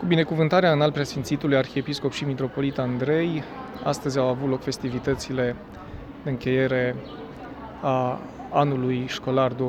Cu binecuvântarea Înalt Preasfințitului Arhiepiscop și Mitropolit Andrei, astăzi au avut loc festivitățile de încheiere a anului școlar 2018-2019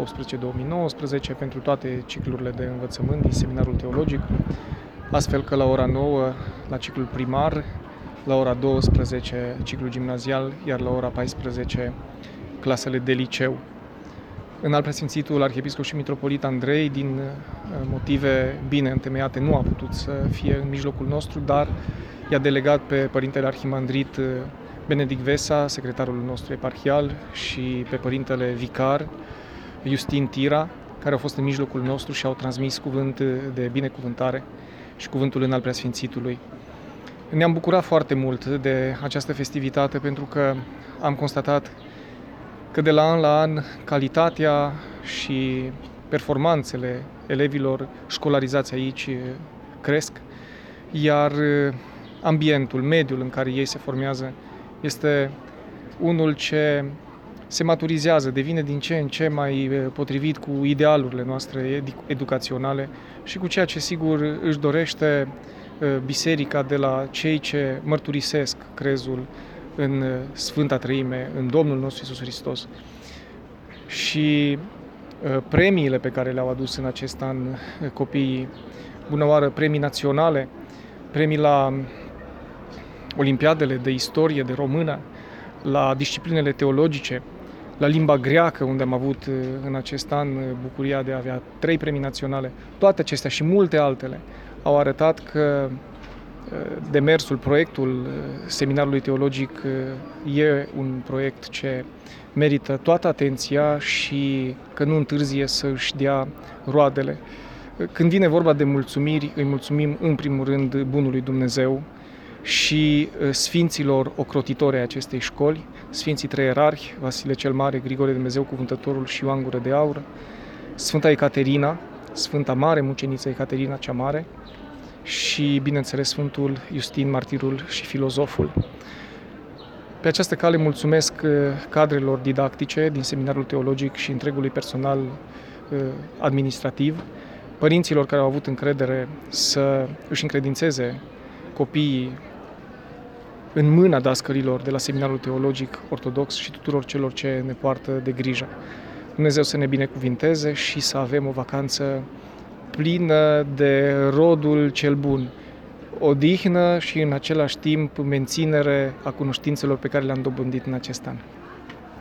pentru toate ciclurile de învățământ din Seminarul Teologic, astfel că la ora 9 la ciclul primar, la ora 12 ciclul gimnazial, iar la ora 14 clasele de liceu. Înalt Preasfințitul Arhiepiscop și Mitropolit Andrei, din motive bine întemeiate, nu a putut să fie în mijlocul nostru, dar i-a delegat pe Părintele Arhimandrit Benedict Vesa, secretarul nostru eparhial, și pe Părintele Vicar Justin Tira, care au fost în mijlocul nostru și au transmis cuvânt de binecuvântare și cuvântul Înalt Preasfințitului. Ne-am bucurat foarte mult de această festivitate pentru că am constatat că de la an la an calitatea și performanțele elevilor școlarizați aici cresc, iar ambientul, mediul în care ei se formează este unul ce se maturizează, devine din ce în ce mai potrivit cu idealurile noastre educaționale și cu ceea ce sigur își dorește biserica de la cei ce mărturisesc crezul în Sfânta Treime, în Domnul nostru Iisus Hristos. Și premiile pe care le-au adus în acest an copiii, bunăoară premii naționale, premii la olimpiadele de istorie, de română, la disciplinele teologice, la limba greacă, unde am avut în acest an bucuria de a avea 3 premii naționale, toate acestea și multe altele au arătat că demersul, proiectul Seminarului Teologic e un proiect ce merită toată atenția și că nu întârzie să își dea roadele. Când vine vorba de mulțumiri, îi mulțumim în primul rând Bunului Dumnezeu și sfinților ocrotitori ai acestei școli, Sfinții Trei Ierarhi, Vasile cel Mare, Grigore Dumnezeu Cuvântătorul și Ioan Gură de Aur, Sfânta Ecaterina, Sfânta Mare Muceniță Ecaterina cea Mare, și, bineînțeles, Sfântul Justin, martirul și filozoful. Pe această cale mulțumesc cadrelor didactice din Seminarul Teologic și întregului personal administrativ, părinților care au avut încredere să își încredințeze copiii în mâna dascărilor de la Seminarul Teologic Ortodox și tuturor celor ce ne poartă de grijă. Dumnezeu să ne binecuvinteze și să avem o vacanță plină de rodul cel bun, odihnă și în același timp menținere a cunoștințelor pe care le-am dobândit în acest an.